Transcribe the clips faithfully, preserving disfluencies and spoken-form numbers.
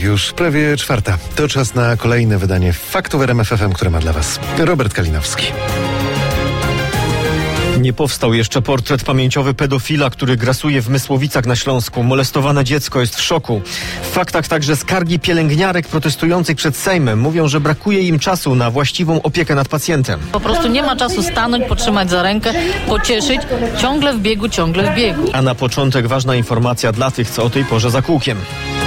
już prawie czwarta. To czas na kolejne wydanie Faktów R M F F M, które ma dla Was Robert Kalinowski. Nie powstał jeszcze portret pamięciowy pedofila, który grasuje w Mysłowicach na Śląsku. Molestowane dziecko jest w szoku. W faktach także skargi pielęgniarek protestujących przed Sejmem. Mówią, że brakuje im czasu na właściwą opiekę nad pacjentem. Po prostu nie ma czasu stanąć, potrzymać za rękę, pocieszyć. Ciągle w biegu, ciągle w biegu. A na początek ważna informacja dla tych, co o tej porze za kółkiem.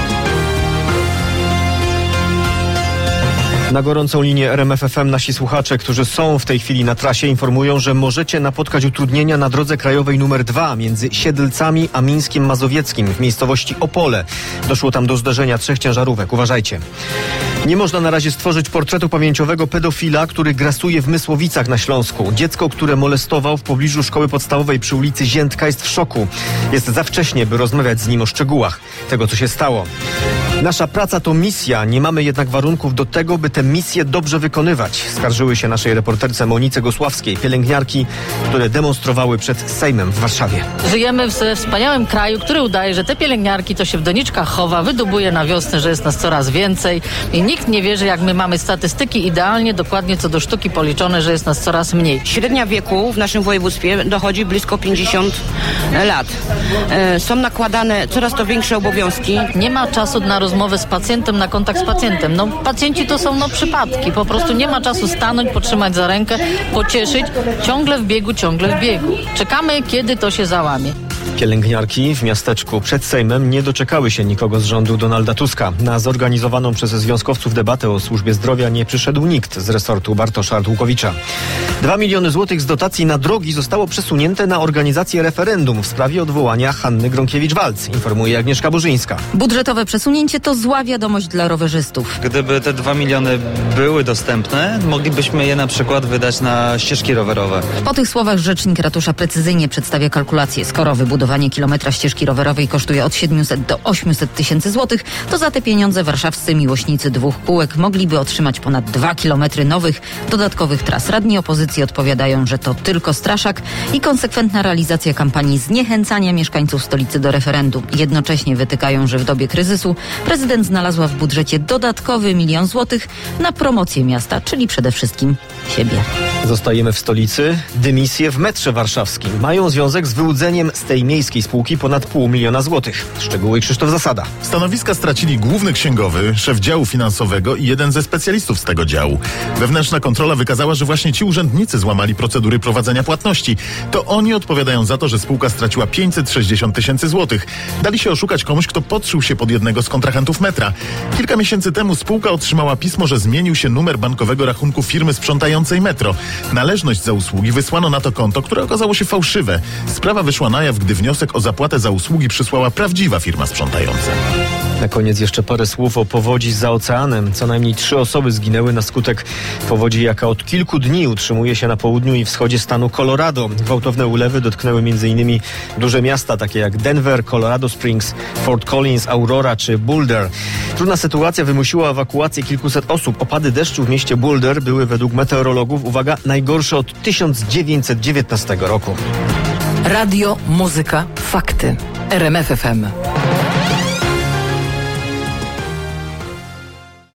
Na gorącą linię R M F F M nasi słuchacze, którzy są w tej chwili na trasie, informują, że możecie napotkać utrudnienia na drodze krajowej numer dwa między Siedlcami a Mińskiem Mazowieckim w miejscowości Opole. Doszło tam do zderzenia trzech ciężarówek. Uważajcie. Nie można na razie stworzyć portretu pamięciowego pedofila, który grasuje w Mysłowicach na Śląsku. Dziecko, które molestował w pobliżu szkoły podstawowej przy ulicy Ziętka, jest w szoku. Jest za wcześnie, by rozmawiać z nim o szczegółach tego, co się stało. Nasza praca to misja, nie mamy jednak warunków do tego, by tę misję dobrze wykonywać. Skarżyły się naszej reporterce Monice Gosławskiej, pielęgniarki, które demonstrowały przed Sejmem w Warszawie. Żyjemy w wspaniałym kraju, który udaje, że te pielęgniarki to się w doniczkach chowa, wydubuje na wiosnę, że jest nas coraz więcej i nikt nie wierzy, jak my mamy statystyki idealnie, dokładnie co do sztuki policzone, że jest nas coraz mniej. Średnia wieku w naszym województwie dochodzi blisko pięćdziesiąt lat. E, są nakładane coraz to większe obowiązki. Nie ma czasu na rozmowę z pacjentem, na kontakt z pacjentem. No pacjenci to są no przypadki. Po prostu nie ma czasu stanąć, potrzymać za rękę, pocieszyć. Ciągle w biegu, ciągle w biegu. Czekamy, kiedy to się załamie. Pielęgniarki w miasteczku przed Sejmem nie doczekały się nikogo z rządu Donalda Tuska. Na zorganizowaną przez związkowców debatę o służbie zdrowia nie przyszedł nikt z resortu Bartosza Artłukowicza. Dwa miliony złotych z dotacji na drogi zostało przesunięte na organizację referendum w sprawie odwołania Hanny Gronkiewicz-Waltz, informuje Agnieszka Burzyńska. Budżetowe przesunięcie to zła wiadomość dla rowerzystów. Gdyby te dwa miliony były dostępne, moglibyśmy je na przykład wydać na ścieżki rowerowe. Po tych słowach rzecznik ratusza precyzyjnie przedstawia kalkulację. Skoro wybudowanie kilometra ścieżki rowerowej kosztuje od siedmiuset do ośmiuset tysięcy złotych, to za te pieniądze warszawscy miłośnicy dwóch kółek mogliby otrzymać ponad dwa kilometry nowych, dodatkowych tras. Radni opozycji odpowiadają, że to tylko straszak i konsekwentna realizacja kampanii zniechęcania mieszkańców stolicy do referendum. Jednocześnie wytykają, że w dobie kryzysu prezydent znalazła w budżecie dodatkowy milion złotych na promocję miasta, czyli przede wszystkim siebie. Zostajemy w stolicy. Dymisje w metrze warszawskim mają związek z wyłudzeniem z tej miejskiej spółki ponad pół miliona złotych. Szczegóły Krzysztof Zasada. Stanowiska stracili główny księgowy, szef działu finansowego i jeden ze specjalistów z tego działu. Wewnętrzna kontrola wykazała, że właśnie ci urzędnicy złamali procedury prowadzenia płatności. To oni odpowiadają za to, że spółka straciła pięćset sześćdziesiąt tysięcy złotych. Dali się oszukać komuś, kto podszył się pod jednego z kontrahentów metra. Kilka miesięcy temu spółka otrzymała pismo, że zmienił się numer bankowego rachunku firmy sprzątającej metro. Należność za usługi wysłano na to konto, które okazało się fałszywe. Sprawa wyszła na jaw, gdy wniosek o zapłatę za usługi przysłała prawdziwa firma sprzątająca. Na koniec jeszcze parę słów o powodzi za oceanem. Co najmniej trzy osoby zginęły na skutek powodzi, jaka od kilku dni utrzymuje się na południu i wschodzie stanu Colorado. Gwałtowne ulewy dotknęły m.in. duże miasta takie jak Denver, Colorado Springs, Fort Collins, Aurora czy Boulder. Trudna sytuacja wymusiła ewakuację kilkuset osób. Opady deszczu w mieście Boulder były według meteorologów, uwaga, najgorsze od tysiąc dziewięćset dziewiętnastego roku. Radio, muzyka, fakty. R M F F M.